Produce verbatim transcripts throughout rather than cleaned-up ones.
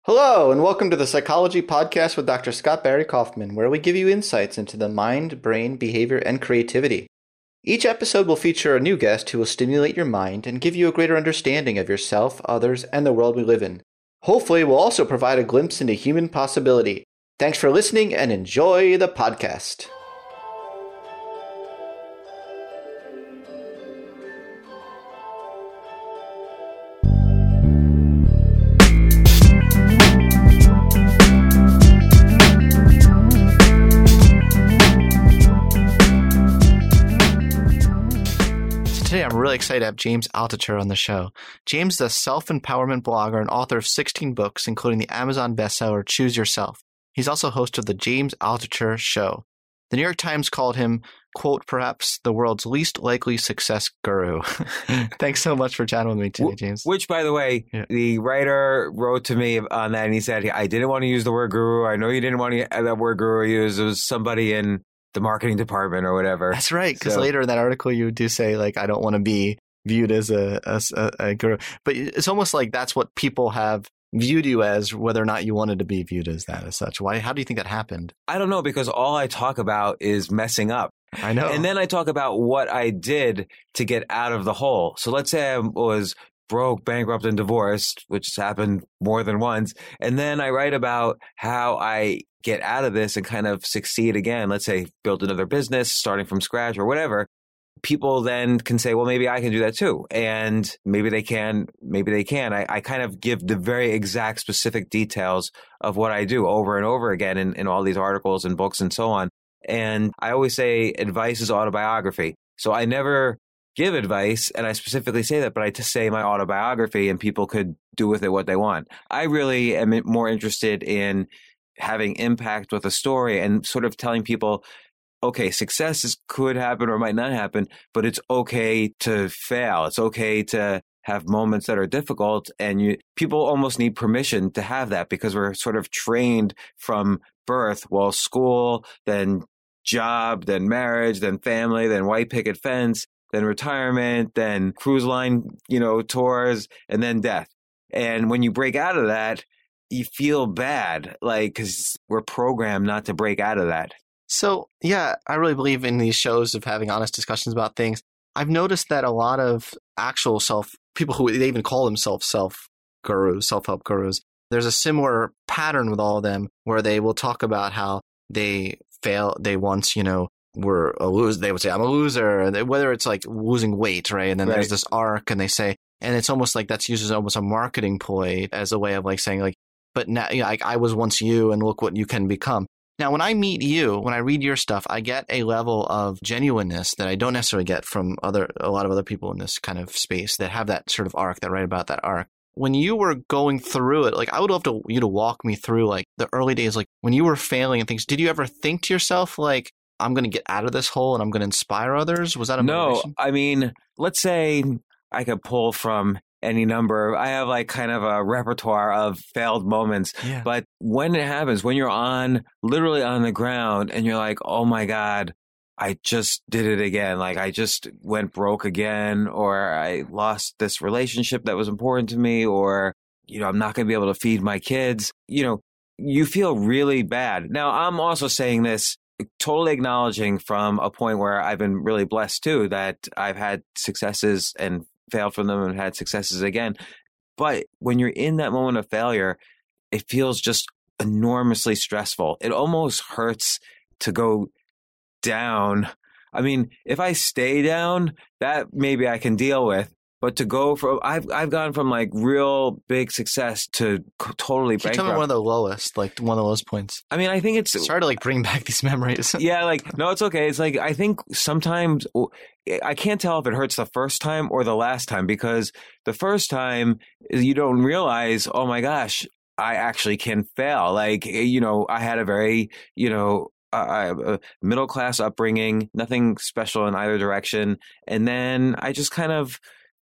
Hello, and welcome to the Psychology Podcast with Doctor Scott Barry Kaufman, where we give you insights into the mind, brain, behavior, and creativity. Each episode will feature a new guest who will stimulate your mind and give you a greater understanding of yourself, others, and the world we live in. Hopefully, we'll also provide a glimpse into human possibility. Thanks for listening and enjoy the podcast. Today, I'm really excited to have James Altucher on the show. James is a self-empowerment blogger and author of sixteen books, including the Amazon bestseller Choose Yourself. He's also host of the James Altucher Show. The New York Times called him, quote, perhaps the world's least likely success guru. Thanks so much for chatting with me today, James. Which, by the way, yeah. The writer wrote to me on that, and he said, I didn't want to use the word guru. I know you didn't want to have that word guru used. It was somebody in the marketing department or whatever. That's right, because so, later in that article you do say, like, I don't want to be viewed as a, as a, a guru. But it's almost like that's what people have viewed you as, whether or not you wanted to be viewed as that as such. Why? How do you think that happened? I don't know, because all I talk about is messing up. I know. And then I talk about what I did to get out of the hole. So let's say I was broke, bankrupt, and divorced, which has happened more than once. And then I write about how I get out of this and kind of succeed again. Let's say build another business, starting from scratch or whatever. People then can say, well, maybe I can do that too. And maybe they can, maybe they can. I, I kind of give the very exact specific details of what I do over and over again in, in all these articles and books and so on. And I always say advice is autobiography. So I never give advice, and I specifically say that, but I just say my autobiography and people could do with it what they want. I really am more interested in having impact with a story and sort of telling people, okay, success is, could happen or might not happen, but it's okay to fail. It's okay to have moments that are difficult. And you, people almost need permission to have that because we're sort of trained from birth. Well, school, then job, then marriage, then family, then white picket fence, then retirement, then cruise line, you know, tours, and then death. And when you break out of that, you feel bad, like, because we're programmed not to break out of that. So, yeah, I really believe in these shows of having honest discussions about things. I've noticed that a lot of actual self, people who they even call themselves self gurus, self-help gurus, there's a similar pattern with all of them where they will talk about how they fail, they once, you know, were a loser. They would say, I'm a loser, whether it's like losing weight, right? And then right. There's this arc, and they say, and it's almost like that's used as almost a marketing ploy as a way of like saying, like, but now, you know, like, I was once you, and look what you can become. Now, when I meet you, when I read your stuff, I get a level of genuineness that I don't necessarily get from other a lot of other people in this kind of space that have that sort of arc, that write about that arc. When you were going through it, like, I would love to you to walk me through like the early days, like when you were failing and things. Did you ever think to yourself, like, I'm going to get out of this hole and I'm going to inspire others? Was that a motivation? No, I mean, let's say I could pull from any number. I have like kind of a repertoire of failed moments. Yeah. But when it happens, when you're on literally on the ground and you're like, oh my God, I just did it again. Like I just went broke again, or I lost this relationship that was important to me, or, you know, I'm not going to be able to feed my kids. You know, you feel really bad. Now, I'm also saying this totally acknowledging from a point where I've been really blessed too, that I've had successes and failed from them and had successes again. But when you're in that moment of failure, it feels just enormously stressful. It almost hurts to go down. I mean, if I stay down, that maybe I can deal with. But to go from, I've I've gone from like real big success to totally bankrupt. Can you tell me one of the lowest, like one of the lowest points? I mean, I think it's sorry to like bring back these memories. Yeah, like no, it's okay. It's like I think sometimes I can't tell if it hurts the first time or the last time, because the first time you don't realize, oh my gosh, I actually can fail. Like, you know, I had a very, you know, uh, a middle class upbringing, nothing special in either direction, and then I just kind of.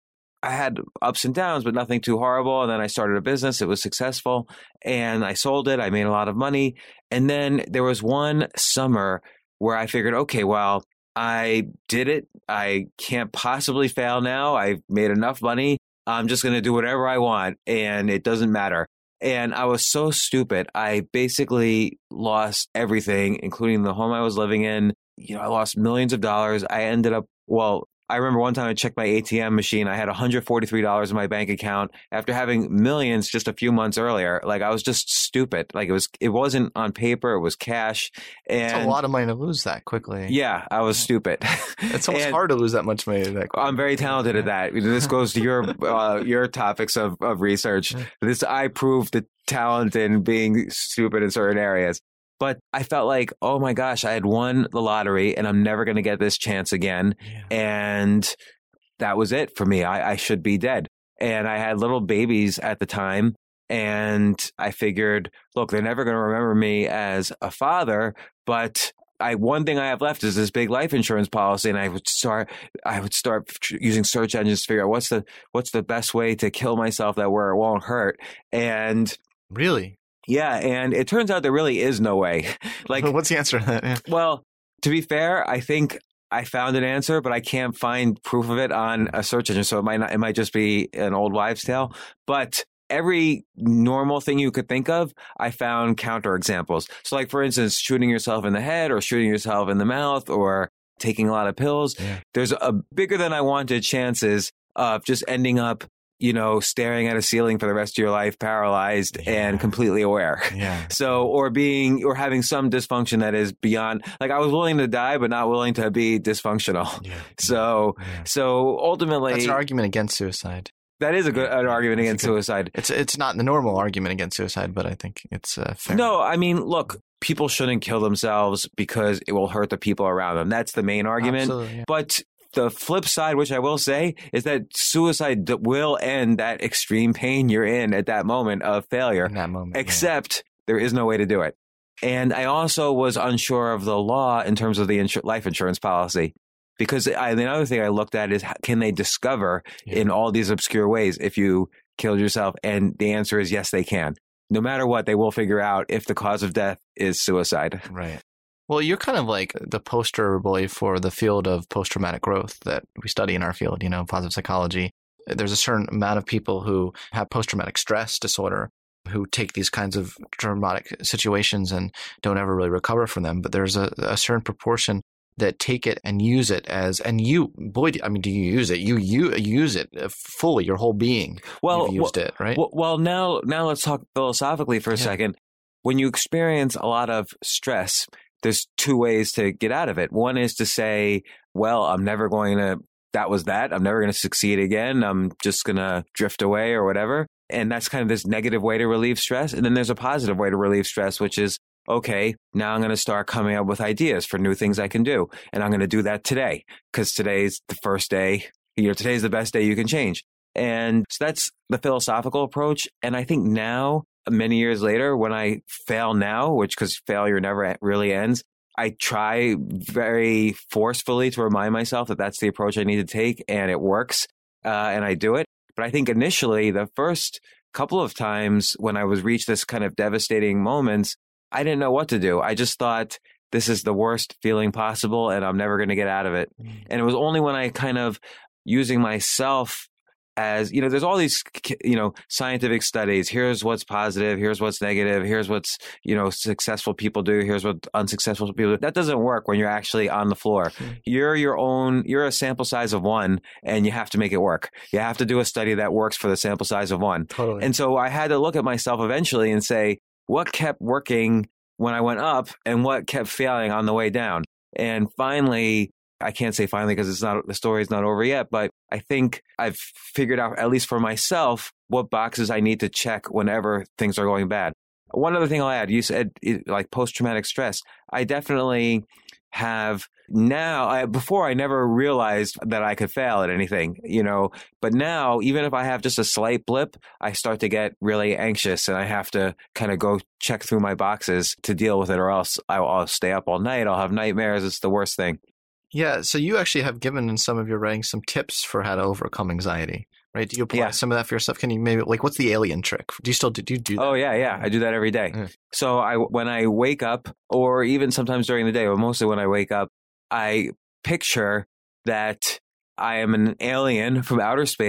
I had ups and downs, but nothing too horrible. And then I started a business. It was successful and I sold it. I made a lot of money. And then there was one summer where I figured, okay, well, I did it. I can't possibly fail now. I've made enough money. I'm just going to do whatever I want and it doesn't matter. And I was so stupid. I basically lost everything, including the home I was living in. You know, I lost millions of dollars. I ended up, well, I remember one time I checked my A T M machine. I had one hundred forty-three dollars in my bank account after having millions just a few months earlier. Like I was just stupid. Like it was, it wasn't on paper. It was cash. And it's a lot of money to lose that quickly. Yeah, I was stupid. It's almost hard to lose that much money that quickly. I'm very talented at that. This goes to your uh, your topics of, of research. This I proved the talent in being stupid in certain areas. But I felt like, oh my gosh, I had won the lottery and I'm never going to get this chance again. Yeah. And that was it for me. I, I should be dead. And I had little babies at the time. And I figured, look, they're never going to remember me as a father, but I one thing I have left is this big life insurance policy, and I would start I would start using search engines to figure out what's the what's the best way to kill myself that where it won't hurt. And really, yeah, and it turns out there really is no way. Like, what's the answer to that? Yeah. Well, to be fair, I think I found an answer, but I can't find proof of it on a search engine, so it might not. It might just be an old wives' tale, but every normal thing you could think of, I found counterexamples. So like, for instance, shooting yourself in the head or shooting yourself in the mouth or taking a lot of pills. Yeah. There's a bigger than I wanted chances of just ending up, you know, staring at a ceiling for the rest of your life, paralyzed yeah. and completely aware. Yeah. So, or being, or having some dysfunction that is beyond, like I was willing to die, but not willing to be dysfunctional. Yeah. So, yeah. so ultimately. That's an argument against suicide. That is a good an argument against good, suicide. It's it's not the normal argument against suicide, but I think it's uh, fair. No, I mean, look, people shouldn't kill themselves because it will hurt the people around them. That's the main argument. Absolutely, yeah. But the flip side, which I will say, is that suicide will end that extreme pain you're in at that moment of failure. In that moment, except yeah. there is no way to do it. And I also was unsure of the law in terms of the insur- life insurance policy. Because I, the other thing I looked at is, can they discover yeah. in all these obscure ways if you killed yourself? And the answer is yes, they can. No matter what, they will figure out if the cause of death is suicide. Right. Well, you're kind of like the poster boy for the field of post-traumatic growth that we study in our field, you know, positive psychology. There's a certain amount of people who have post-traumatic stress disorder who take these kinds of traumatic situations and don't ever really recover from them. But there's a, a certain proportion that take it and use it as, and you, boy, I mean, do you use it? You you use it fully, your whole being. Well, you've used well, it, right? Well, well, now now let's talk philosophically for a yeah. second. When you experience a lot of stress, there's two ways to get out of it. One is to say, well, I'm never going to, that was that. I'm never going to succeed again. I'm just going to drift away or whatever. And that's kind of this negative way to relieve stress. And then there's a positive way to relieve stress, which is, okay, now I'm going to start coming up with ideas for new things I can do. And I'm going to do that today because today's the first day, you know, today's the best day you can change. And so that's the philosophical approach. And I think now, many years later, when I fail now, which because failure never really ends, I try very forcefully to remind myself that that's the approach I need to take and it works. Uh, and I do it. But I think initially, the first couple of times when I was reached this kind of devastating moments, I didn't know what to do. I just thought this is the worst feeling possible and I'm never going to get out of it. Mm. And it was only when I kind of using myself as, you know, there's all these, you know, scientific studies. Here's what's positive. Here's what's negative. Here's what's, you know, successful people do. Here's what unsuccessful people do. That doesn't work when you're actually on the floor. Mm. You're your own, you're a sample size of one and you have to make it work. You have to do a study that works for the sample size of one. Totally. And so I had to look at myself eventually and say, what kept working when I went up and what kept failing on the way down? And finally, I can't say finally because it's not, the story is not over yet, but I think I've figured out, at least for myself, what boxes I need to check whenever things are going bad. One other thing I'll add, you said like post-traumatic stress. I definitely have now, I, before I never realized that I could fail at anything, you know, but now even if I have just a slight blip, I start to get really anxious and I have to kind of go check through my boxes to deal with it or else I'll, I'll stay up all night. I'll have nightmares. It's the worst thing. Yeah. So you actually have given in some of your writing some tips for how to overcome anxiety, right? Do you apply yeah. some of that for yourself? Can you maybe, like, what's the alien trick? Do you still do, do you do that? Oh, yeah, yeah. I do that every day. Mm. So I, when I wake up, or even sometimes during the day, but mostly when I wake up, I picture that I am an alien from outer space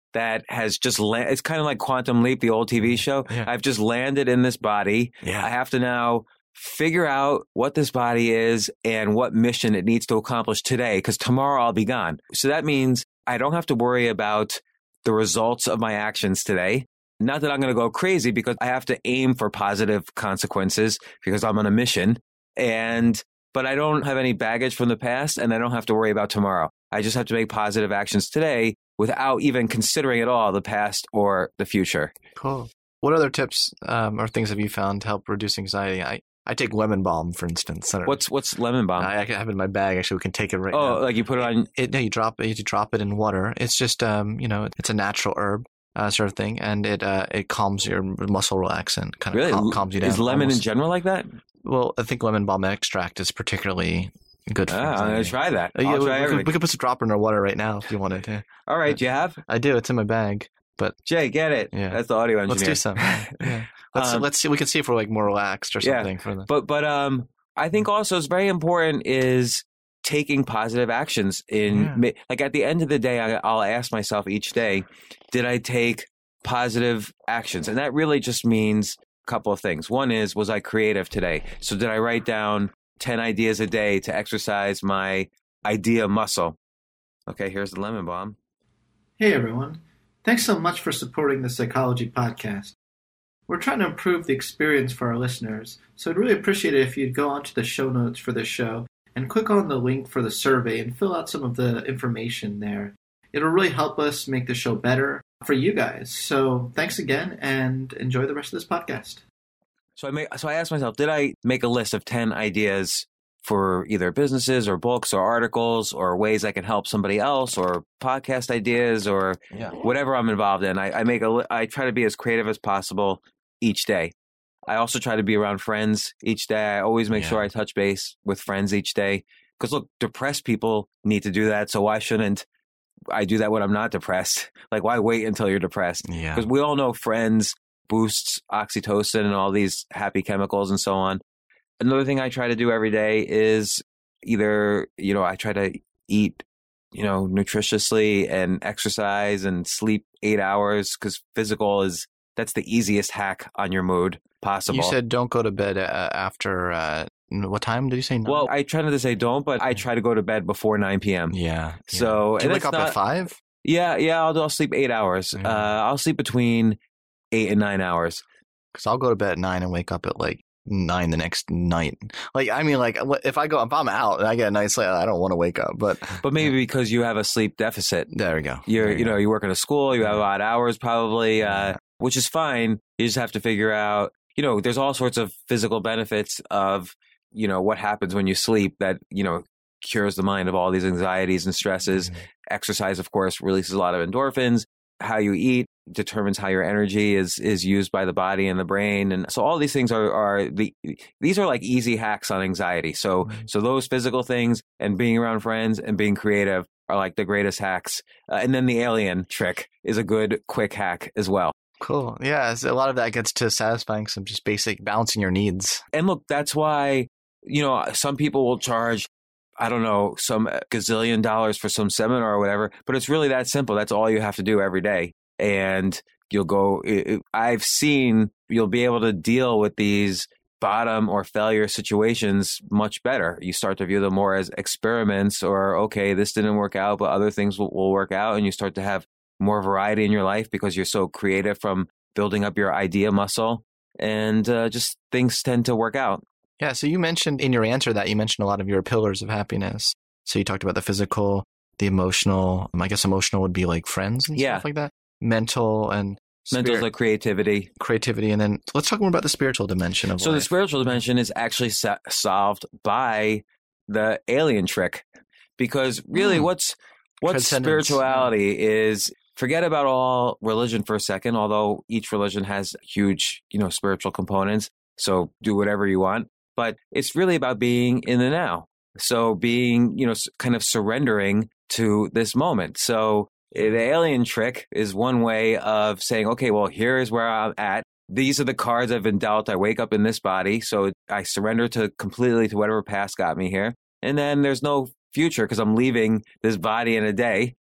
that has just landed. It's kind of like Quantum Leap, the old T V show. Yeah. I've just landed in this body. Yeah. I have to now figure out what this body is and what mission it needs to accomplish today, because tomorrow I'll be gone. So that means I don't have to worry about the results of my actions today. Not that I'm going to go crazy, because I have to aim for positive consequences because I'm on a mission. And but I don't have any baggage from the past, and I don't have to worry about tomorrow. I just have to make positive actions today without even considering at all the past or the future. Cool. What other tips um, or things have you found to help reduce anxiety? I, I take lemon balm, for instance. I don't- What's what's lemon balm? I, I have it in my bag. Actually, we can take it right oh, now. like you put it on. It, no, you drop it. You drop it in water. It's just, um, you know, it's a natural herb, uh, sort of thing, and it uh, it calms your muscle relaxant, kind of Really? cal- calms you down. Is lemon almost. in general like that? Well, I think lemon balm extract is particularly good for Ah, I'm going to anxiety. try that. Uh, yeah, I'll we, try we, everything. could, we could put some drop in our water right now if you wanted to. All right, do you have? I do. It's in my bag. But Jay, get it. Yeah. That's the audio engineer. let's do some. Yeah. Let's Um, let's see. We can see if we're like more relaxed or Yeah. something for the. But but um, I think also it's very important is taking positive actions in Yeah. ma- like at the end of the day, I, I'll ask myself each day, did I take positive actions? And that really just means a couple of things. One is, was I creative today? So did I write down ten ideas a day to exercise my idea muscle? Okay, here's the lemon balm. Hey everyone, thanks so much for supporting the Psychology Podcast. We're trying to improve the experience for our listeners, so I'd really appreciate it if you'd go onto the show notes for this show and click on the link for the survey and fill out some of the information there. It'll really help us make the show better for you guys. So thanks again and enjoy the rest of this podcast. So I make, so I asked myself, did I make a list of ten ideas for either businesses or books or articles or ways I can help somebody else or podcast ideas or Yeah. whatever I'm involved in? I, I make a, li- I try to be as creative as possible each day. I also try to be around friends each day. I always make Yeah. sure I touch base with friends each day. Because look, depressed people need to do that. So why shouldn't I do that when I'm not depressed? Like, why wait until you're depressed? Yeah. Because we all know friends boosts oxytocin and all these happy chemicals and so on. Another thing I try to do every day is either, you know, I try to eat, you know, nutritiously and exercise and sleep eight hours because physical is, that's the easiest hack on your mood possible. You said don't go to bed uh, after uh, what time did you say? Nine? Well, I try not to say don't, but I try to go to bed before nine p.m. yeah. So Do you and wake it's up not- at five? Yeah, yeah, I'll, I'll sleep eight hours. Yeah. Uh, I'll sleep between eight and nine hours. Because I'll go to bed at nine and wake up at like nine the next night. Like, I mean, like if I go, if I'm out and I get a night sleep, I don't want to wake up. But But maybe because you have a sleep deficit. there we go. You're, There you go. know, you work in a school, you have odd hours probably, uh, Yeah. which is fine. You just have to figure out, you know, there's all sorts of physical benefits of, you know, what happens when you sleep that, you know, cures the mind of all these anxieties and stresses. Mhm. Exercise, of course, releases a lot of endorphins. How you eat determines how your energy is is used by the body and the brain, and so all these things are are the these are like easy hacks on anxiety. So Mhm. so those physical things and being around friends and being creative are like the greatest hacks. Uh, and then the alien trick is a good quick hack as well. Cool. Yeah. So a lot of that gets to satisfying some just basic balancing your needs. And look, that's why, you know, some people will charge, I don't know, some gazillion dollars for some seminar or whatever, but it's really that simple. That's all you have to do every day. And you'll go, it, I've seen you'll be able to deal with these bottom or failure situations much better. You start to view them more as experiments or, okay, this didn't work out, but other things will, will work out. And you start to have more variety in your life because you're so creative from building up your idea muscle. And uh, just things tend to work out. Yeah. So you mentioned in your answer that you mentioned a lot of your pillars of happiness. So you talked about the physical, the emotional. I guess emotional would be like friends and Yeah. stuff like that. Mental and Mental is spirit- like creativity. creativity. And then let's talk more about the spiritual dimension of So the life. spiritual dimension is actually sa- solved by the alien trick, because really, Hmm. what's what's Transcendence, spirituality is. Forget about all religion for a second. Although each religion has huge, you know, spiritual components. So do whatever you want, but it's really about being in the now. So being, you know, s- kind of surrendering to this moment. So eh, the alien trick is one way of saying, okay, well, here is where I'm at. These are the cards I've been dealt. I wake up in this body. So I surrender to completely to whatever past got me here. And then there's no future because I'm leaving this body in a day.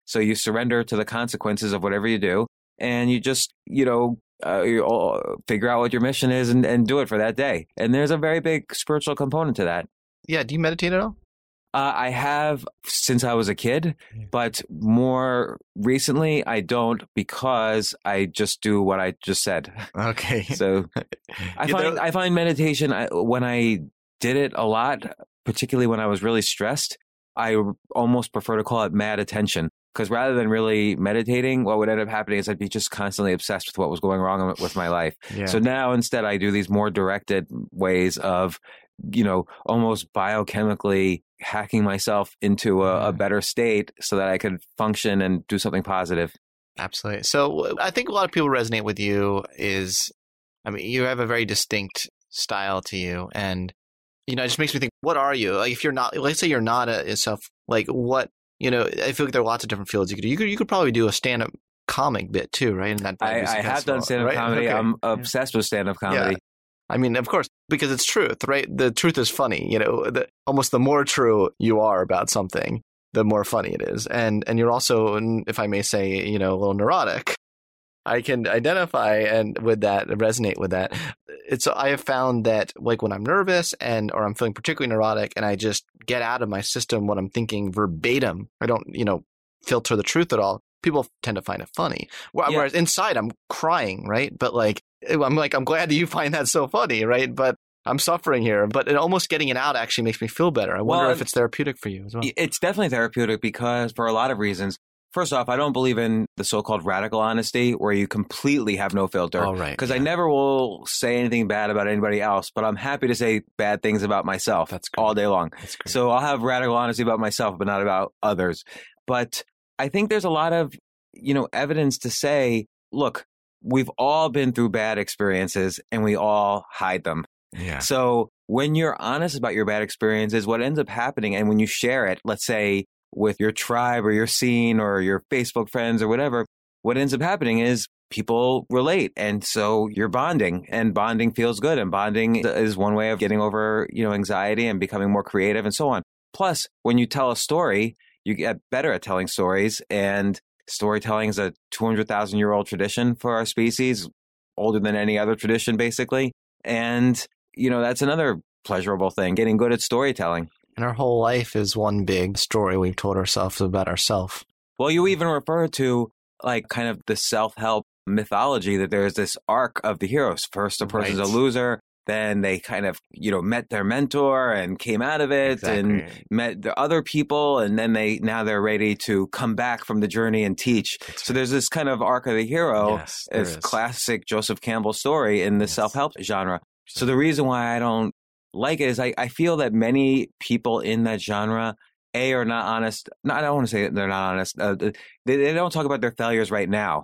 So you surrender to the consequences of whatever you do, and you just, you know, uh, you uh, figure out what your mission is and, and do it for that day. And there's a very big spiritual component to that. Yeah. Do you meditate at all? Uh, I have since I was a kid, but more recently I don't because I just do what I just said. Okay. So I You find know- I find meditation, I, when I did it a lot, particularly when I was really stressed, I almost prefer to call it mad attention. Because rather than really meditating, what would end up happening is I'd be just constantly obsessed with what was going wrong with my life. Yeah. So now instead I do these more directed ways of, you know, almost biochemically hacking myself into a, Yeah. a better state so that I could function and do something positive. Absolutely. So I think a lot of people resonate with you is, I mean, you have a very distinct style to you. And, you know, it just makes me think, what are you? Like, if you're not, let's say you're not a, a self, like what, you know, I feel like there are lots of different fields you could do. You could, you could probably do a stand-up comic bit too, right? And that I, I have done stand-up right? comedy. Okay. I'm obsessed with stand-up comedy. Yeah. I mean, of course, because it's truth, right? The truth is funny. You know, the, almost the more true you are about something, the more funny it is. And and you're also, if I may say, you know, a little neurotic. I can identify and with that, resonate with that. It's I have found that like when I'm nervous and or I'm feeling particularly neurotic, and I just get out of my system what I'm thinking verbatim. I don't, you know, filter the truth at all. People tend to find it funny. Whereas Yeah. inside I'm crying, right? But like I'm like I'm glad that you find that so funny, right? But I'm suffering here. But it, almost getting it out actually makes me feel better. I wonder Well, if it's therapeutic for you as well. It's definitely therapeutic because for a lot of reasons. First off, I don't believe in the so-called radical honesty where you completely have no filter. Oh, right. Because I Yeah. never will say anything bad about anybody else, but I'm happy to say bad things about myself That's great. all day long. That's great. So I'll have radical honesty about myself, but not about others. But I think there's a lot of, you know, evidence to say, look, we've all been through bad experiences and we all hide them. yeah. So when you're honest about your bad experiences, what ends up happening, and when you share it, let's say with your tribe or your scene or your Facebook friends or whatever, what ends up happening is people relate. And so you're bonding, and bonding feels good. And bonding is one way of getting over, you know, anxiety and becoming more creative and so on. Plus, when you tell a story, you get better at telling stories. And storytelling is a two hundred thousand year old tradition for our species, older than any other tradition, basically. And, you know, that's another pleasurable thing, getting good at storytelling. And our whole life is one big story we've told ourselves about ourselves. Well, you even refer to like kind of the self-help mythology that there's this arc of the heroes. First, a person's Right. a loser. Then they kind of, you know, met their mentor and came out of it and Exactly. met the other people. And then they now they're ready to come back from the journey and teach. So there's this kind of arc of the hero. Yes, there It's is. classic Joseph Campbell story in the Yes. self-help genre. So the reason why I don't like it is I, I feel that many people in that genre, A, are not honest. No, I don't want to say that they're not honest. Uh, they, they don't talk about their failures right now.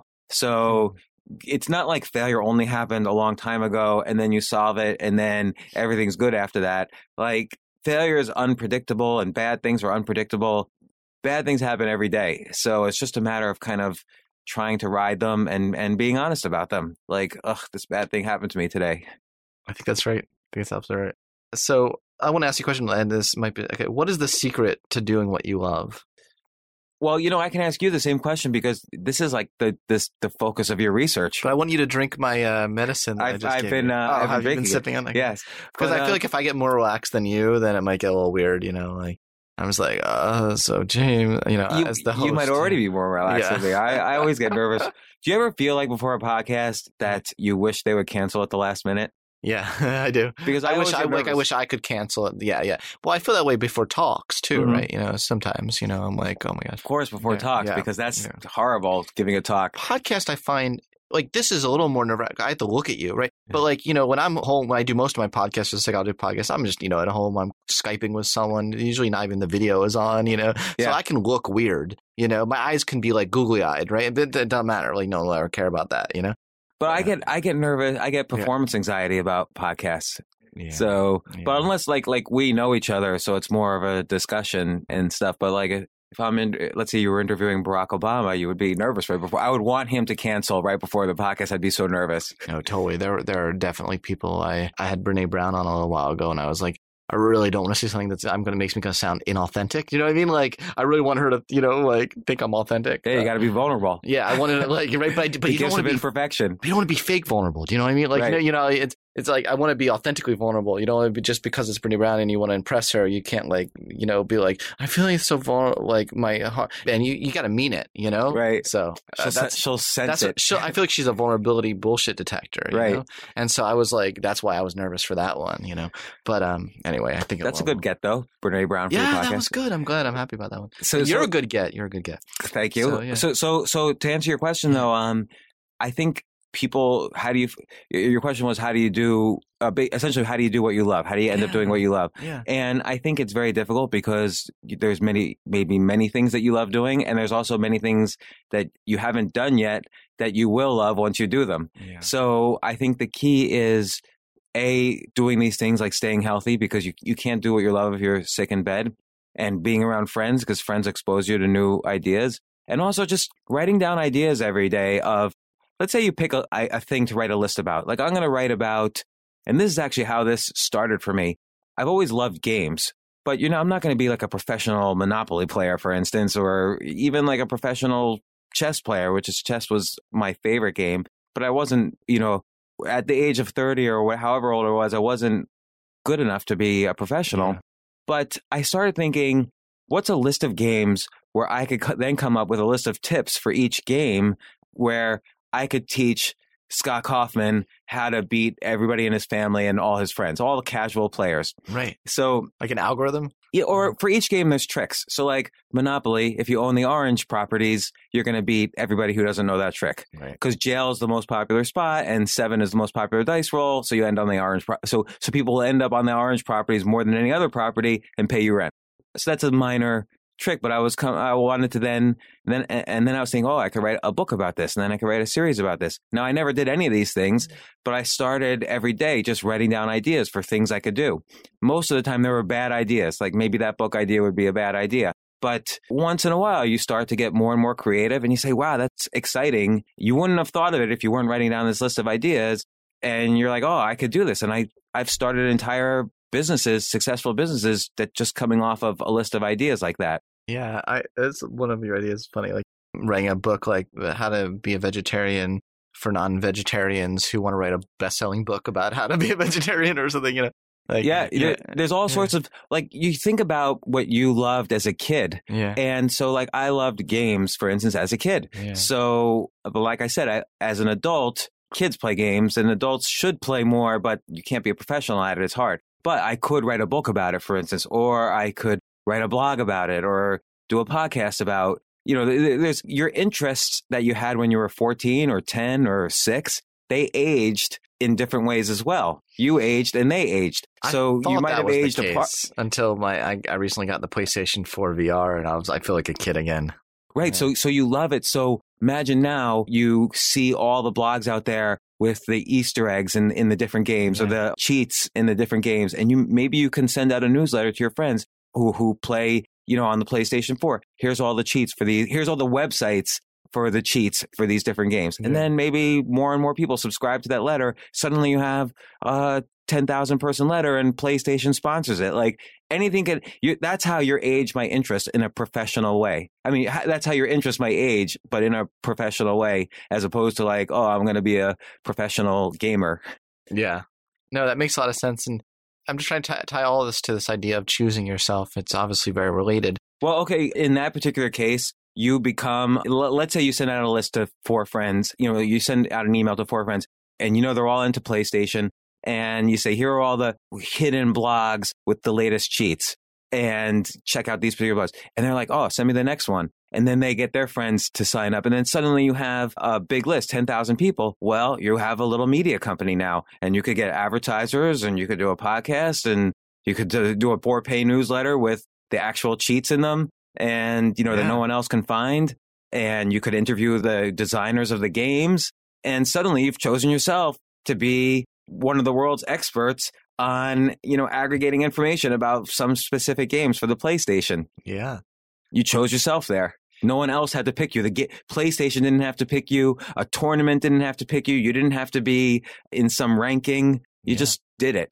So it's not like failure only happened a long time ago and then you solve it and then everything's good after that. Like failure is unpredictable and bad things are unpredictable. Bad things happen every day. So it's just a matter of kind of trying to ride them and, and being honest about them. Like, ugh, this bad thing happened to me today. I think that's right. I think that's absolutely right. So I want to ask you a question, and this might be okay. What is the secret to doing what you love? Well, you know, I can ask you the same question because this is like the this the focus of your research. But I want you to drink my uh, medicine. That I I've- just I've gave been, you. uh, oh, I've been have you been drinking it. sipping on it? Yes. Because But, I uh, feel like if I get more relaxed than you, then it might get a little weird. You know, like I'm just like, uh, so James, you know, you, as the host, you might already be more relaxed Yeah. than me. I, I always get nervous. Do you ever feel like before a podcast that you wish they would cancel at the last minute? Yeah, I do. Because I, I wish always I get like. I nervous. wish I could cancel it. Yeah, yeah. Well, I feel that way before talks too, Mhm. right? You know, sometimes you know I'm like, oh my gosh. Of course, before Yeah, talks, yeah, because that's yeah. horrible giving a talk. Podcast, I find like this is a little more nerve wracking. I have to look at you, right? But like you know, when I'm home, when I do most of my podcasts, just like I'll do podcasts, I'm just you know at home. I'm skyping with someone. Usually, not even the video is on. You know, so Yeah. I can look weird. You know, my eyes can be like googly eyed, right? It, it doesn't matter. Like no one will ever care about that. You know. But I Yeah. get I get nervous. I get Yeah. performance anxiety about podcasts. Yeah. So, Yeah. but unless like like we know each other, so it's more of a discussion and stuff. But like if I'm in, let's say you were interviewing Barack Obama, you would be nervous right before. I would want him to cancel right before the podcast. I'd be so nervous. No, totally. There, there are definitely people. I, I had Brene Brown on a little while ago, and I was like, I really don't want to say something that's I'm going to makes me going to sound inauthentic. You know what I mean? Like, I really want her to, you know, like think I'm authentic. Yeah, you got to be vulnerable. Yeah, I wanted to, like, right, but, I, but the you don't gifts want of to be imperfection. You don't want to be fake vulnerable. Do you know what I mean? Like, Right. you know, you know, it's it's like I want to be authentically vulnerable. You don't want to be just because it's Brittany Brown and you want to impress her. You can't like, you know, be like, I'm feeling so vulnerable, like my heart, and you you got to mean it. You know, Right. So uh, She'll, that's sen- she'll sense that's it. what, she'll, I feel like she's a vulnerability bullshit detector. You Right. know? And so I was like, that's why I was nervous for that one. You know, but um, anyway, I think it That's a will. good get, though. Brene Brown for Yeah, the podcast. that was good. I'm glad. I'm happy about that one. So, You're so- a good get. You're a good get. Thank you. So, So, yeah. so, so, to answer your question, though, um, I think people, how do you, your question was, how do you do, uh, ba- essentially, how do you do what you love? How do you end up doing Yeah. what you love? Yeah. And I think it's very difficult because there's many, maybe many things that you love doing. And there's also many things that you haven't done yet that you will love once you do them. Yeah. So I think the key is, A, doing these things like staying healthy, because you, you can't do what you love if you're sick in bed, and being around friends because friends expose you to new ideas. And also just writing down ideas every day of, let's say you pick a, a thing to write a list about. Like I'm going to write about, and this is actually how this started for me. I've always loved games, but you know, I'm not going to be like a professional Monopoly player, for instance, or even like a professional chess player, which is chess was my favorite game. But I wasn't, you know, at the age of thirty or wh- however old I was, I wasn't good enough to be a professional. Yeah. But I started thinking, what's a list of games where I could co- then come up with a list of tips for each game where I could teach Scott Kaufman how to beat everybody in his family and all his friends, all the casual players. Right. So, Like an algorithm. yeah, or for each game, there's tricks. So like Monopoly, if you own the orange properties, you're going to beat everybody who doesn't know that trick. Right. Because jail is the most popular spot and seven is the most popular dice roll. So you end on the orange. Pro- so, so people will end up on the orange properties more than any other property and pay you rent. So that's a minor trick, but I was com- I wanted to then then and then I was thinking, oh, I could write a book about this, and then I could write a series about this. Now I never did any of these things, but I started every day just writing down ideas for things I could do. Most of the time, there were bad ideas. Like maybe that book idea would be a bad idea. But once in a while, you start to get more and more creative, and you say, wow, that's exciting. You wouldn't have thought of it if you weren't writing down this list of ideas. And you're like, oh, I could do this. And I, I've started entire businesses, successful businesses, that just coming off of a list of ideas like that. Yeah, I that's one of your ideas. Funny, like writing a book like how to be a vegetarian for non-vegetarians who want to write a best-selling book about how to be a vegetarian or something. You know, like Yeah, there- there's all yeah. sorts of, like, you think about what you loved as a kid. Yeah, And so, like, I loved games, for instance, as a kid. yeah. So, but like I said, I, as an adult, kids play games and adults should play more, but you can't be a professional at it. It's hard. But I could write a book about it, for instance, or I could write a blog about it or do a podcast about, you know, th- there's your interests that you had when you were fourteen or ten or six, they aged in different ways as well. You aged and they aged. So I thought you might that have was the aged apart. case until my I, I recently got the PlayStation four V R and I was I feel like a kid again. Right. Yeah. So, so you love it. So imagine now you see all the blogs out there with the Easter eggs in, in the different games or the cheats in the different games. And you, maybe you can send out a newsletter to your friends who, who play, you know, on the PlayStation four. Here's all the cheats for the, here's all the websites for the cheats for these different games. And Yeah. then maybe more and more people subscribe to that letter. Suddenly you have a ten thousand person letter and PlayStation sponsors it. Like anything can, you, that's how your age might interest in a professional way. I mean, ha- that's how your interest might age, but in a professional way, as opposed to like, oh, I'm going to be a professional gamer. Yeah, no, that makes a lot of sense. And I'm just trying to tie, tie all of this to this idea of choosing yourself. It's obviously very related. Well, okay, in that particular case, you become, l- let's say you send out a list to four friends, you know, you send out an email to four friends and you know they're all into PlayStation and you say, here are all the hidden blogs with the latest cheats and check out these particular blogs. And they're like, oh, send me the next one. And then they get their friends to sign up. And then suddenly you have a big list, ten thousand people. Well, you have a little media company now and you could get advertisers and you could do a podcast and you could do do a four pay newsletter with the actual cheats in them. And, you know, that Yeah. no one else can find. And you could interview the designers of the games. And suddenly you've chosen yourself to be one of the world's experts on, you know, aggregating information about some specific games for the PlayStation. Yeah. You chose yourself there. No one else had to pick you. The ga- PlayStation didn't have to pick you. A tournament didn't have to pick you. You didn't have to be in some ranking. You Yeah. just did it.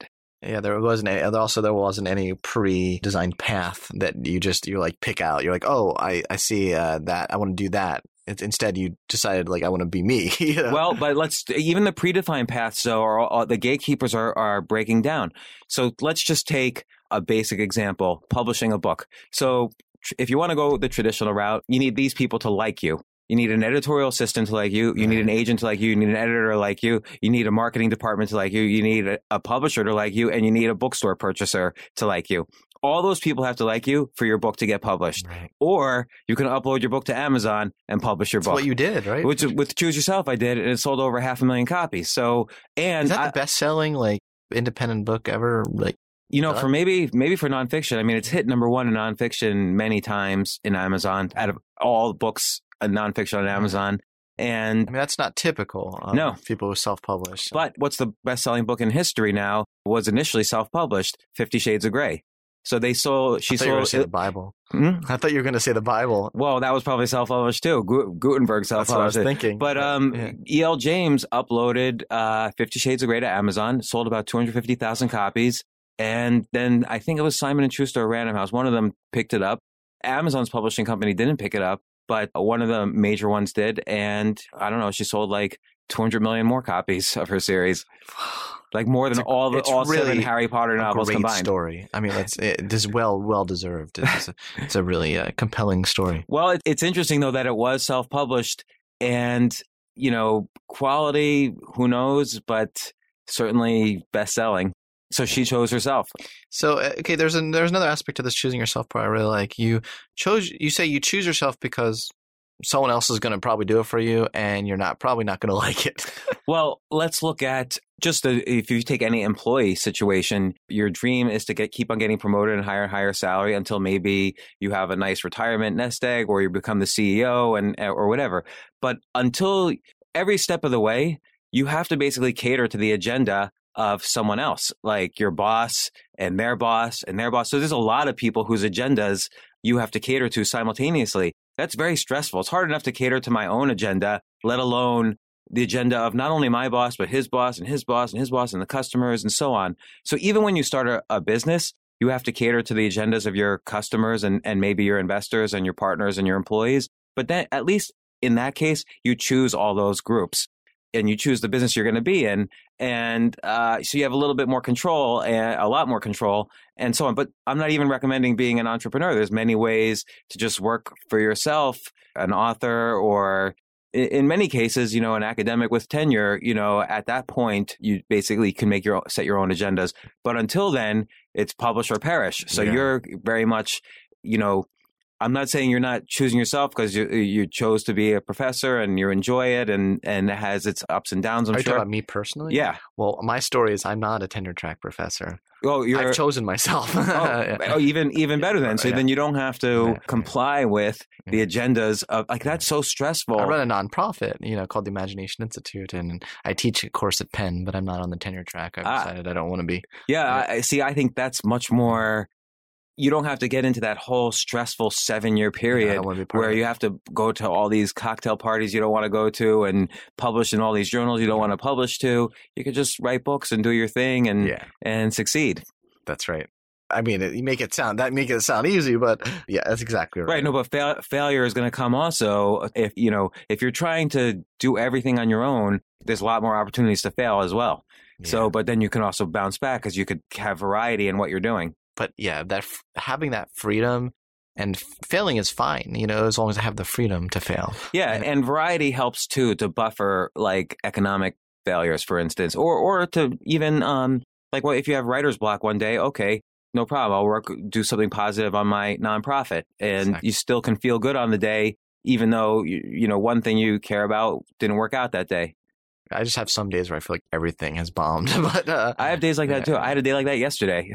Yeah, there wasn't any, also there wasn't any pre-designed path that you just, you like pick out. You're like, oh, I, I see uh, that. I want to do that. It, instead, you decided like, I want to be me. You know? Well, but let's, even the predefined paths, so are, are, the gatekeepers are, are breaking down. So let's just take a basic example, publishing a book. So tr- if you want to go the traditional route, you need these people to like you. You need an editorial assistant to like you. You need an agent to like you. You need an editor to like you. You need a marketing department to like you. You need a, a publisher to like you. And you need a bookstore purchaser to like you. All those people have to like you for your book to get published. Right. Or you can upload your book to Amazon and publish your That's book. what you did, right? Which with Choose Yourself, I did, and it sold over half a million copies. So, and Is that I, the best-selling like independent book ever? Like, you know, done? for maybe maybe for nonfiction, I mean, it's hit number one in nonfiction many times in Amazon out of all books in nonfiction on Amazon. And I mean, that's not typical of No. people who self-publish. So. but what's the best-selling book in history now was initially self-published, Fifty Shades of Grey. So they sold. She I thought you were going sold. to say the Bible. Hmm? I thought you were going to say the Bible. Well, that was probably self-published too. Gu- Gutenberg That's what I was self-published it. thinking. But um, Yeah. E L. James uploaded uh, Fifty Shades of Grey to Amazon, sold about two hundred fifty thousand copies. And then I think it was Simon and Schuster or Random House. One of them picked it up. Amazon's publishing company didn't pick it up, but one of the major ones did. And I don't know, she sold like two hundred million more copies of her series. Like more than It's a- all the it's all seven really Harry Potter A novels great combined. story. I mean, it's it is well well deserved. It's a, it's a really uh, compelling story. Well, it, it's interesting, though, that it was self-published and, you know, quality, who knows, but certainly best-selling. So she chose herself. So uh, okay, there's an there's another aspect to this choosing yourself part I really like. You chose you say you choose yourself because someone else is going to probably do it for you, and you're not probably not going to like it. Well, let's look at just the, if you take any employee situation, your dream is to get keep on getting promoted and higher and higher salary until maybe you have a nice retirement nest egg or you become the C E O and or whatever. But until every step of the way, you have to basically cater to the agenda of someone else, like your boss and their boss and their boss. So there's a lot of people whose agendas you have to cater to simultaneously. That's very stressful. It's hard enough to cater to my own agenda, let alone the agenda of not only my boss, but his boss and his boss and his boss and the customers and so on. So even when you start a, a business, you have to cater to the agendas of your customers and, and maybe your investors and your partners and your employees. But then at least in that case, you choose all those groups and you choose the business you're going to be in. And uh, so you have a little bit more control and a lot more control and so on. But I'm not even recommending being an entrepreneur. There's many ways to just work for yourself, an author, or in, in many cases, you know, an academic with tenure. You know, at that point, you basically can make your set your own agendas. But until then, it's publish or perish. So Yeah. you're very much, you know, I'm not saying you're not choosing yourself because you you chose to be a professor and you enjoy it and, and it has its ups and downs, I'm Are you sure. talking about me personally? Yeah. Well, my story is I'm not a tenure track professor. Oh, you're I've chosen myself. oh, Yeah. oh, even even better then. So Yeah. then you don't have to Yeah. comply with the agendas of like that's so stressful. I run a nonprofit, you know, called the Imagination Institute, and I teach a course at Penn, but I'm not on the tenure track. I've Ah. decided I don't want to be. Yeah, I, I see. I think that's much more. You don't have to get into that whole stressful seven-year I period don't want to be part where of it. you have to go to all these cocktail parties you don't want to go to and publish in all these journals you don't want to publish to. You could just write books and do your thing and Yeah, and succeed. that's right. I mean, it, you make it sound that make it sound easy, but yeah, that's exactly right. Right. No, but fail, failure is going to come also if you know if you're trying to do everything on your own. There's a lot more opportunities to fail as well. Yeah. So, but then you can also bounce back because you could have variety in what you're doing. but yeah, that f- having that freedom and f- failing is fine, you know, as long as I have the freedom to fail. Yeah, and variety helps too to buffer like economic failures, for instance, or or to even um like well, if you have writer's block one day, okay, no problem. I'll work do something positive on my nonprofit, and Exactly. you still can feel good on the day, even though you, you know one thing you care about didn't work out that day. I just have some days where I feel like everything has bombed, but uh, I have days like that too. I had a day like that yesterday,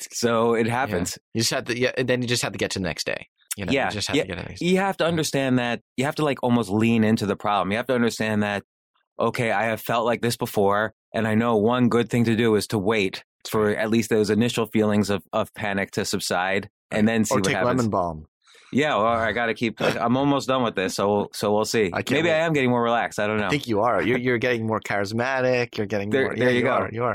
so it happens. you just have to, yeah, and then you just have to get to the next day. You know, Yeah, you just have yeah. to get to the next You have to understand that you have to like almost lean into the problem. You have to understand that, okay, I have felt like this before, and I know one good thing to do is to wait for at least those initial feelings of, of panic to subside, and then see or what take happens. lemon balm. Yeah, well, I got to keep. I'm almost done with this, so so we'll see. I can't Maybe wait. I am getting more relaxed. I don't know. I think you are. You're you're getting more charismatic. You're getting There- more. there yeah, you go. Are, you are.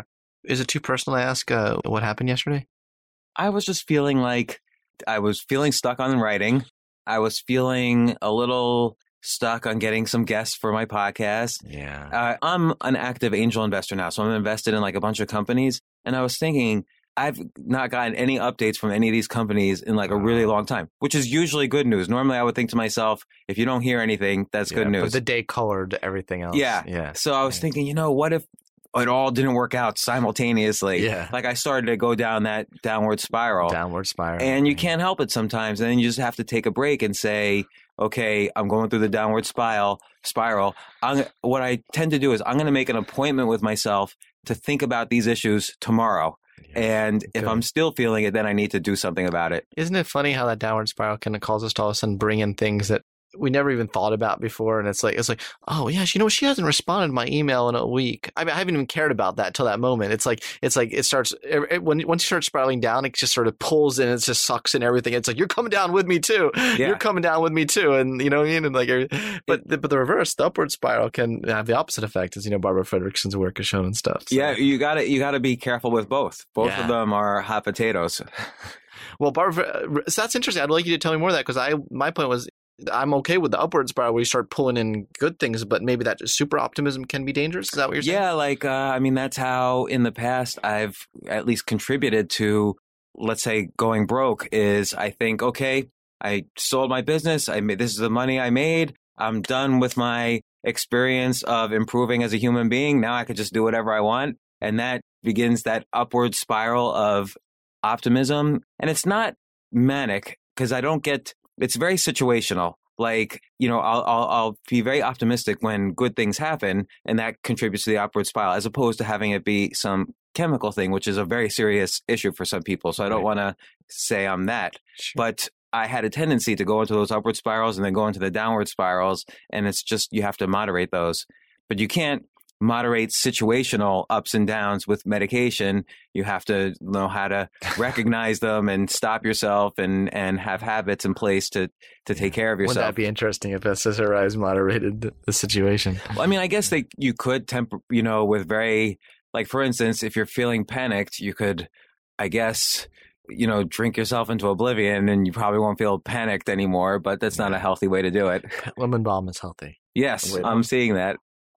Is it too personal to ask uh, what happened yesterday? I was just feeling like I was feeling stuck on writing. I was feeling a little stuck on getting some guests for my podcast. Yeah. Uh, I'm an active angel investor now, so I'm invested in like a bunch of companies. And I was thinking, I've not gotten any updates from any of these companies in like a really long time, which is usually good news. Normally, I would think to myself, if you don't hear anything, that's yeah, good news. But the day colored everything else. Yeah. Yeah. So I was yeah. thinking, you know, what if it all didn't work out simultaneously? Yeah. Like I started to go down that downward spiral. Downward spiral. And you can't help it sometimes. And then you just have to take a break and say, okay, I'm going through the downward spiral. Spiral. I'm, what I tend to do is I'm going to make an appointment with myself to think about these issues tomorrow. Yeah. And if Good. I'm still feeling it, then I need to do something about it. Isn't it funny how that downward spiral kind of causes us to all of a sudden bring in things that we never even thought about before, and it's like it's like oh yeah, you know she hasn't responded to my email in a week. I, mean, I haven't even cared about that till that moment. It's like it's like it starts it, it, when once you start spiraling down, it just sort of pulls in, it just sucks in everything. It's like you're coming down with me too. Yeah. You're coming down with me too, and you know what I mean. And like, but it, but the reverse, the upward spiral, can have the opposite effect, as you know Barbara Fredrickson's work has shown and stuff. So. Yeah, you got to you got to be careful with both. Both yeah. of them are hot potatoes. Well, Barbara, so that's interesting. I'd like you to tell me more of that, because I my point was, I'm okay with the upward spiral where you start pulling in good things, but maybe that super optimism can be dangerous. Is that what you're saying? Yeah, like, uh, I mean, that's how in the past I've at least contributed to, let's say, going broke is I think, okay, I sold my business. I made, this is the money I made. I'm done with my experience of improving as a human being. Now I could just do whatever I want. And that begins that upward spiral of optimism. And it's not manic, because I don't get... It's very situational. Like, you know, I'll, I'll I'll be very optimistic when good things happen, and that contributes to the upward spiral, as opposed to having it be some chemical thing, which is a very serious issue for some people. So I don't right. want to say I'm that. Sure. But I had a tendency to go into those upward spirals and then go into the downward spirals, and it's just you have to moderate those. But you can't moderate situational ups and downs with medication. You have to know how to recognize them and stop yourself and, and have habits in place to, to take care of yourself. Wouldn't that be interesting if S S R Is moderated the, the situation? Well, I mean, I guess they you could temper, you know, with very, like, for instance, if you're feeling panicked, you could, I guess, you know, drink yourself into oblivion and you probably won't feel panicked anymore, but that's not a healthy way to do it. Lemon balm is healthy. Yes, I'm seeing that.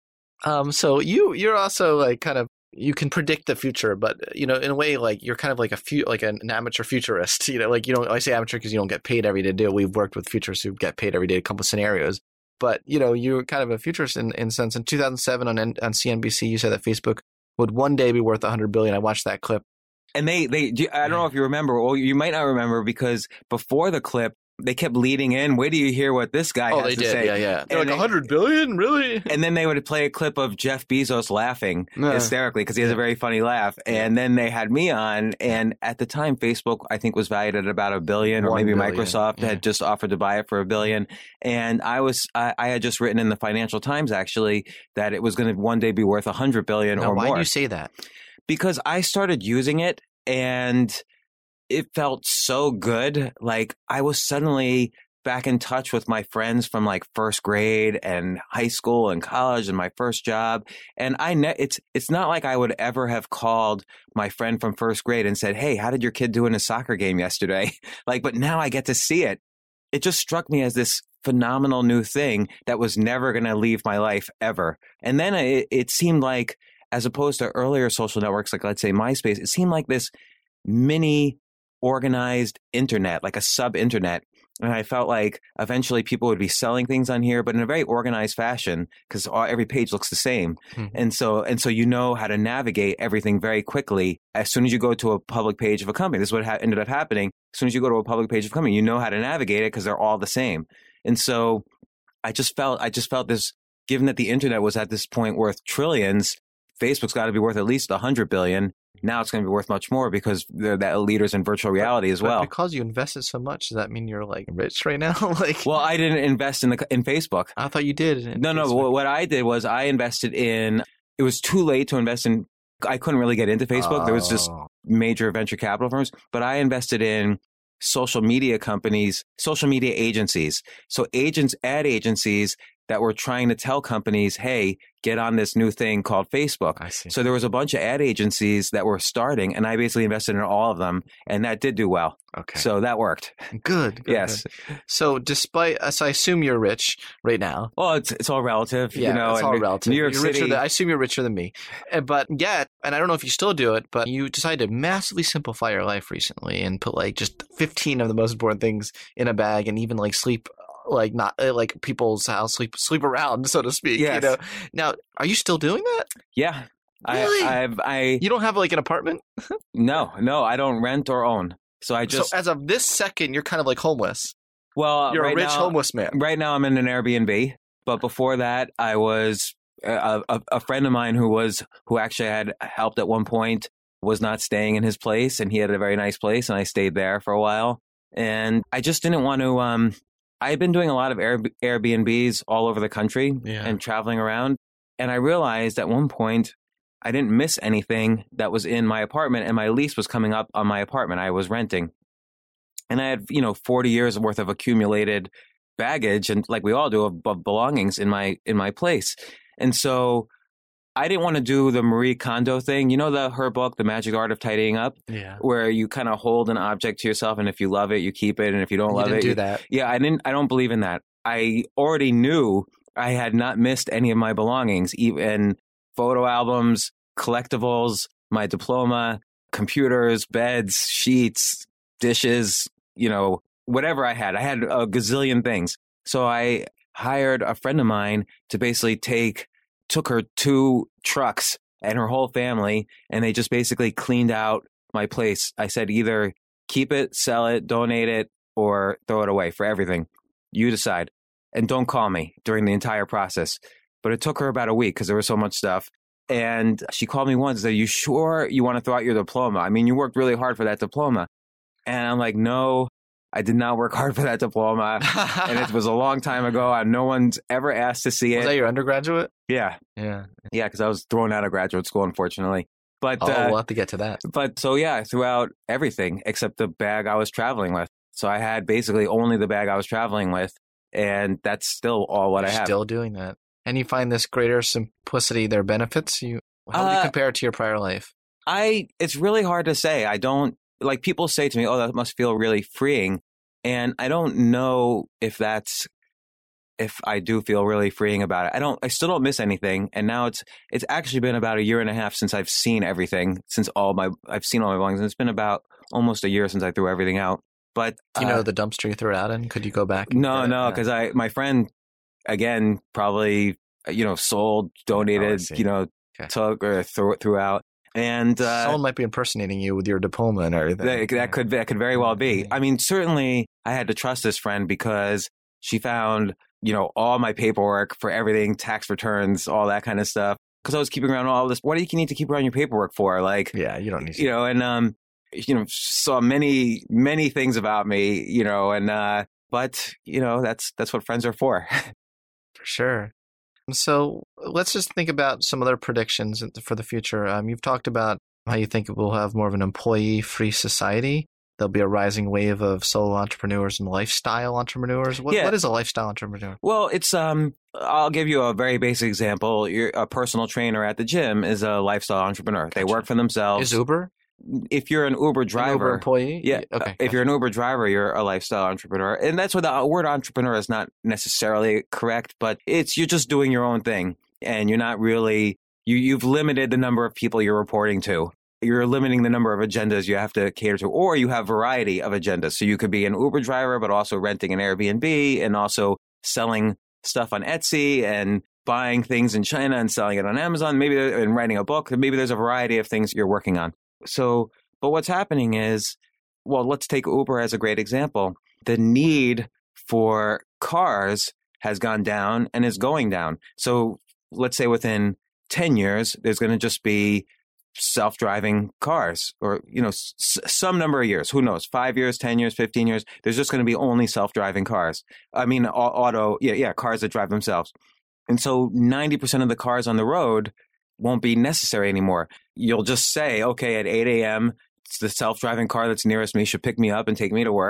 Um, so you you're also like kind of you can predict the future, but you know in a way like you're kind of like a few like an, an amateur futurist. You know, like you don't. I say amateur because you don't get paid every day to do it. We've worked with futurists who get paid every day to come up with scenarios, but you know you're kind of a futurist in in sense. In two thousand seven on on C N B C, you said that Facebook would one day be worth a hundred billion. I watched that clip, and they they I don't know if you remember. Well, you might not remember because before the clip, they kept leading in. Wait till you hear what this guy oh, has they to did. say. Yeah, yeah. They're and like, one hundred billion? Really? And then they would play a clip of Jeff Bezos laughing Uh, hysterically because he has a very funny laugh. And then they had me on. And at the time, Facebook, I think, was valued at about a billion, or One maybe billion, Microsoft yeah. had just offered to buy it for a billion. And I was, I, I had just written in the Financial Times, actually, that it was going to one day be worth a hundred billion now, or why more. do you say that? Because I started using it and it felt so good. Like I was suddenly back in touch with my friends from like first grade and high school and college and my first job. And I ne- it's it's not like I would ever have called my friend from first grade and said, "Hey, how did your kid do in a soccer game yesterday?" Like, but now I get to see it. It just struck me as this phenomenal new thing that was never going to leave my life ever. And then it, it seemed like, as opposed to earlier social networks, like let's say MySpace, it seemed like this mini organized internet, like a sub-internet. And I felt like eventually people would be selling things on here, but in a very organized fashion, because every page looks the same. Mm-hmm. And so and so you know how to navigate everything very quickly. As soon as you go to a public page of a company, this is what ha- ended up happening. As soon as you go to a public page of a company, you know how to navigate it because they're all the same. And so I just felt I just felt this, given that the internet was at this point worth trillions, Facebook's got to be worth at least one hundred billion. Now it's going to be worth much more because they're the leaders in virtual reality as but well. Because you invested so much, does that mean you're like rich right now? like, well, I didn't invest in the in Facebook. I thought you did. No, no. Facebook. What I did was I invested in. It was too late to invest in. I couldn't really get into Facebook. Oh. There was just major venture capital firms, but I invested in social media companies, social media agencies. So agents, ad agencies that were trying to tell companies, hey, get on this new thing called Facebook. I see. So there was a bunch of ad agencies that were starting, and I basically invested in all of them, and that did do well. Okay. So that worked. Good. good Yes. good. So despite, uh, so I assume you're rich right now. Well, it's it's all relative. Yeah, you know, it's all and relative. New York you're City. richer than, I assume you're richer than me. Uh, But yet, and I don't know if you still do it, but you decided to massively simplify your life recently and put like just fifteen of the most important things in a bag and even like sleep like not uh, like people's house, sleep sleep around, so to speak. Yes. You know? Now, are you still doing that? yeah. Really? I, I've, I, You don't have like an apartment? no, no, I don't rent or own. So I just, so as of this second, you're kind of like homeless. well, You're right a rich now, homeless man. Right now I'm in an Airbnb, but before that I was a, a, a friend of mine who was who actually had helped at one point was not staying in his place, and he had a very nice place, and I stayed there for a while. And I just didn't want to. Um, I've been doing a lot of Air, Airbnbs all over the country Yeah. and traveling around, and I realized at one point I didn't miss anything that was in my apartment, and my lease was coming up on my apartment I was renting. And I had, you know, forty years worth of accumulated baggage, and like we all do, of, of belongings in my in my place. And so I didn't want to do the Marie Kondo thing. You know, the her book, The Magic Art of Tidying Up, Yeah. where you kind of hold an object to yourself, and if you love it, you keep it, and if you don't You love didn't it, do you, that. yeah, I didn't. I don't believe in that. I already knew I had not missed any of my belongings, even photo albums, collectibles, my diploma, computers, beds, sheets, dishes, you know, whatever I had. I had a gazillion things. So I hired a friend of mine to basically take, took her two trucks and her whole family, and they just basically cleaned out my place. I said, either keep it, sell it, donate it, or throw it away for everything. You decide. And don't call me during the entire process. But it took her about a week because there was so much stuff. And she called me once and said, you sure you want to throw out your diploma? I mean, you worked really hard for that diploma. And I'm like, no, I did not work hard for that diploma. And it was a long time ago. And no one's ever asked to see it. Was that your undergraduate? Yeah. Yeah. Yeah, because I was thrown out of graduate school, unfortunately. But, Oh, uh, we'll have to get to that. but so, yeah, I threw out everything except the bag I was traveling with. So I had basically only the bag I was traveling with. And that's still all what You're I have. Still doing that. And you find this greater simplicity, their benefits? You How do you Uh, compare it to your prior life? I, it's really hard to say. I don't, like people say to me, oh, that must feel really freeing. And I don't know if that's, if I do feel really freeing about it. I don't, I still don't miss anything. And now it's, it's actually been about a year and a half since I've seen everything, since all my, I've seen all my belongings. And it's been about almost a year since I threw everything out. But Do you uh, know the dumpster you threw it out in? Could you go back? and no, get it? no, Yeah. because I, my friend, again, probably, you know, sold, donated, see. you know, Okay. took or threw, threw out. And, uh, Someone might be impersonating you with your diploma and everything. That, that could that could very well be. Yeah. I mean, certainly I had to trust this friend because she found, you know, all my paperwork for everything, tax returns, all that kind of stuff. Because I was keeping around all this. What do you need to keep around your paperwork for? Like, Yeah, you don't need to. you know, and um, you know, saw many many things about me, you know, and uh, but you know, that's that's what friends are for. For sure. So let's just think about some other predictions for the future. Um, you've talked about how you think we'll have more of an employee-free society. There'll be a rising wave of solo entrepreneurs and lifestyle entrepreneurs. What, Yeah. what is a lifestyle entrepreneur? Well, it's um. I'll give you a very basic example. You're, a personal trainer at the gym is a lifestyle entrepreneur. They Gotcha. work for themselves. Is Uber If you're an Uber an driver, Uber employee? yeah. Okay. If you're an Uber driver, you're a lifestyle entrepreneur, and that's what the word entrepreneur is not necessarily correct, but it's you're just doing your own thing, and you're not really you. You've limited the number of people you're reporting to. You're limiting the number of agendas you have to cater to, or you have variety of agendas. So you could be an Uber driver, but also renting an Airbnb and also selling stuff on Etsy and buying things in China and selling it on Amazon, maybe and writing a book. Maybe there's a variety of things you're working on. So, but what's happening is, well, let's take Uber as a great example. The need for cars has gone down and is going down. So let's say within ten years, there's going to just be self-driving cars or, you know, s- some number of years, who knows, five years, ten years, fifteen years, there's just going to be only self-driving cars. I mean, au- auto, yeah, yeah, cars that drive themselves. And so ninety percent of the cars on the road won't be necessary anymore. You'll just say, okay, at eight a.m., the self-driving car that's nearest me should pick me up and take me to work.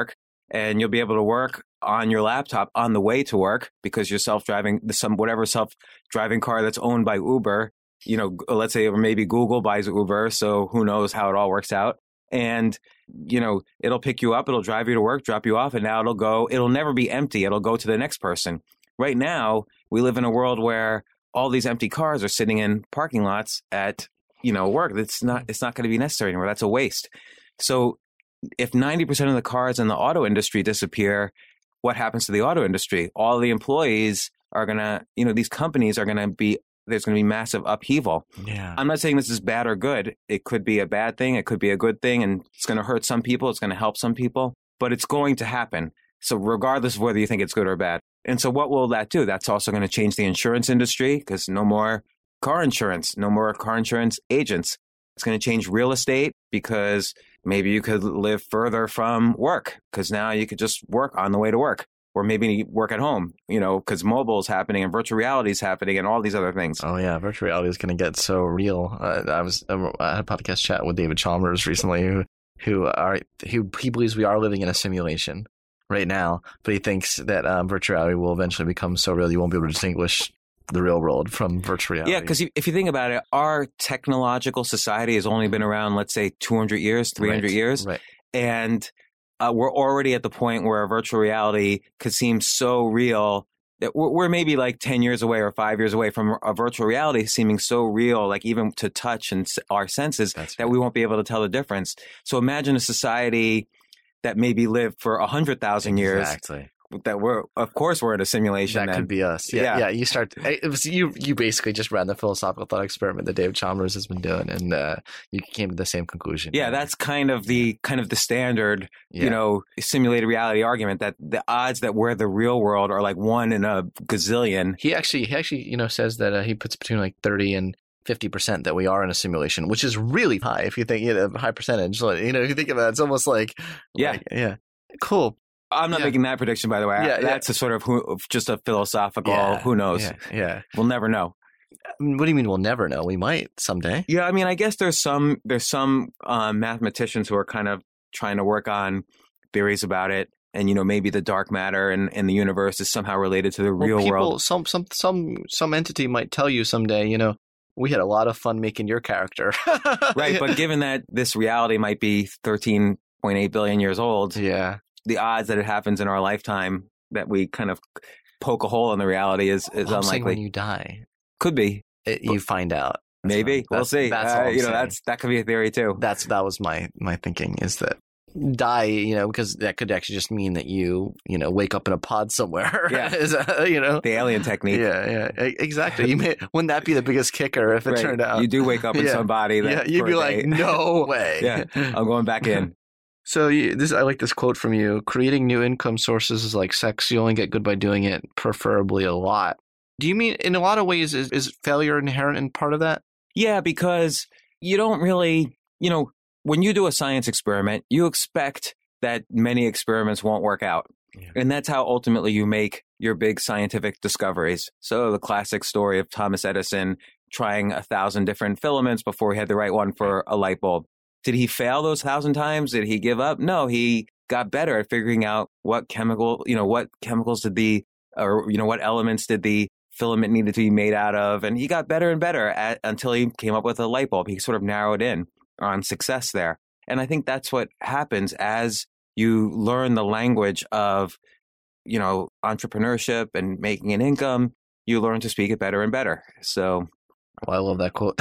and you'll be able to work on your laptop on the way to work because you're self-driving, some whatever self-driving car that's owned by Uber, you know, let's say, or maybe Google buys Uber. So who knows how it all works out. And, you know, it'll pick you up, it'll drive you to work, drop you off, and now it'll go, it'll never be empty. It'll go to the next person. Right now, we live in a world where all these empty cars are sitting in parking lots at, you know, work. It's not, it's not going to be necessary anymore. That's a waste. So if ninety percent of the cars in the auto industry disappear, what happens to the auto industry? All the employees are going to, you know, these companies are going to be, there's going to be massive upheaval. Yeah. I'm not saying this is bad or good. It could be a bad thing. It could be a good thing. And it's going to hurt some people. It's going to help some people. But it's going to happen. So regardless of whether you think it's good or bad. And so what will that do? That's also going to change the insurance industry because no more car insurance, no more car insurance agents. It's going to change real estate because maybe you could live further from work because now you could just work on the way to work. Or maybe work at home, you know, because mobile is happening and virtual reality is happening and all these other things. Oh, yeah. Virtual reality is going to get so real. Uh, I was I had a podcast chat with David Chalmers recently who who are who he believes we are living in a simulation right now, but he thinks that um, virtual reality will eventually become so real you won't be able to distinguish the real world from virtual reality. Yeah, because if you think about it, our technological society has only been around, let's say, two hundred years, three hundred right, years. Right. And Uh, we're already at the point where virtual reality could seem so real that we're, we're maybe like ten years away or five years away from a virtual reality seeming so real, like even to touch and our senses, That's that right. we won't be able to tell the difference. So imagine a society that maybe lived for one hundred thousand years. Exactly. That we're, of course, we're in a simulation. That then. could be us. Yeah, Yeah. yeah. You start. It was, you you basically just ran the philosophical thought experiment that David Chalmers has been doing, and uh, you came to the same conclusion. Yeah, that's kind of the kind of the standard, Yeah. you know, simulated reality argument that the odds that we're the real world are like one in a gazillion. He actually he actually you know says that uh, he puts between like thirty and fifty percent that we are in a simulation, which is really high if you think you know high percentage. So, you know, if you think about it, it's almost like Yeah. like, yeah, cool. I'm not Yeah. making that prediction, by the way. Yeah, That's a sort of who, just a philosophical. Yeah, who knows? Yeah, yeah. We'll never know. I mean, what do you mean we'll never know? We might someday. Yeah, I mean, I guess there's some there's some um, mathematicians who are kind of trying to work on theories about it, and you know, maybe the dark matter in, in the universe is somehow related to the Well, real people, world. Some some some some entity might tell you someday. You know, we had a lot of fun making your character. Right, but given that this reality might be thirteen point eight billion years old, yeah. the odds that it happens in our lifetime that we kind of poke a hole in the reality is, is Well, I'm saying unlikely. when you die, Could be. it, you find out. That's Maybe. what- We'll that's- see. That's Uh, all I'm you know, saying. that's that could be a theory too. That's that was my my thinking is that die, you know, because that could actually just mean that you you know wake up in a pod somewhere. Yeah. Is that, you know. The alien technique. Yeah, yeah, e- exactly. You may, wouldn't that be the biggest kicker if it Right. turned out? You do wake up in Yeah. some body. That, yeah, you'd for be a like, day. no way. Yeah, I'm going back in. So you, this, I like this quote from you. Creating new income sources is like sex. You only get good by doing it, preferably a lot. Do you mean in a lot of ways is, is failure inherent in part of that? Yeah, because you don't really, you know, when you do a science experiment, you expect that many experiments won't work out. Yeah. And that's how ultimately you make your big scientific discoveries. So the classic story of Thomas Edison trying a thousand different filaments before he had the right one for a light bulb. Did he fail those thousand times? Did he give up? No, he got better at figuring out what chemical, you know, what chemicals did the, or, you know, what elements did the filament needed to be made out of. And he got better and better at, until he came up with a light bulb. He sort of narrowed in on success there. And I think that's what happens as you learn the language of, you know, entrepreneurship and making an income. You learn to speak it better and better. So, Well, I love that quote.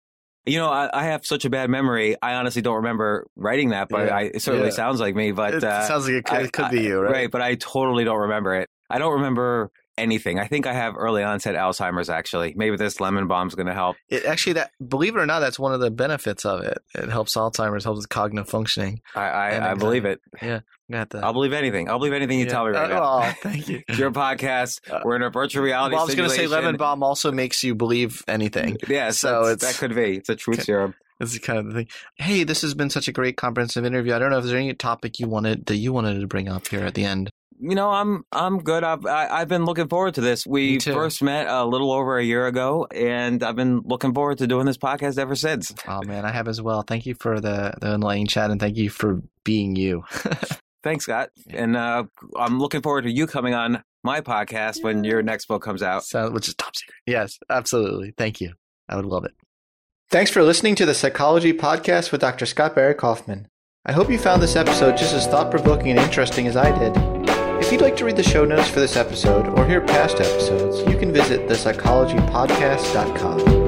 you know, I, I have such a bad memory. I honestly don't remember writing that, but Yeah, I, it certainly yeah. sounds like me. But it uh, sounds like it could, I- it could I- be you, right? Right, but I totally don't remember it. I don't remember anything. I think I have early onset Alzheimer's, actually. Maybe this lemon bomb's going to help. It actually, that believe it or not, that's one of the benefits of it. It helps Alzheimer's, helps with cognitive functioning. I, And I, I believe it. You got that. I'll believe anything. I'll believe anything you Yeah. tell me right Uh, now. Oh, thank you. It's your podcast. Uh, We're in a virtual reality Well, I was going to say simulation. lemon bomb also makes you believe anything. Yeah, So so it's- that could be. It's a truth Okay. serum. This is kind of the thing. Hey, this has been such a great comprehensive interview. I don't know if there's any topic you wanted that you wanted to bring up here at the end. You know, I'm I'm good. I've I, I've been looking forward to this. We Me too. first met a little over a year ago, and I've been looking forward to doing this podcast ever since. Oh man, I have as well. Thank you for the the enlightening chat, and thank you for being you. Thanks, Scott. And uh, I'm looking forward to you coming on my podcast when your next book comes out. So, which is top secret. Yes, absolutely. Thank you. I would love it. Thanks for listening to the Psychology Podcast with Doctor Scott Barry Kaufman. I hope you found this episode just as thought-provoking and interesting as I did. If you'd like to read the show notes for this episode or hear past episodes, you can visit the psychology podcast dot com.